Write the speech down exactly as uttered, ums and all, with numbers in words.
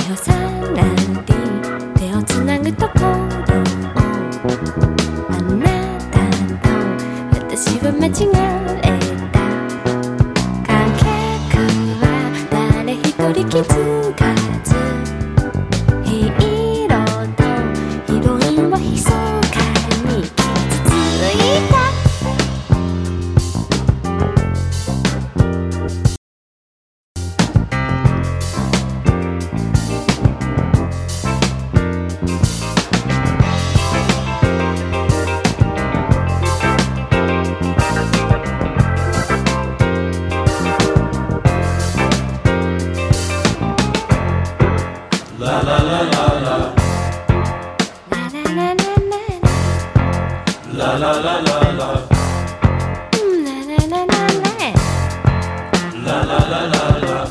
をさらり手をつなぐところをあなたと私は間違えた観客は誰一人気づかずヒーローとヒロインは密かに傷ついた La la la la la La la la la la La la la la la La la la la la La la la la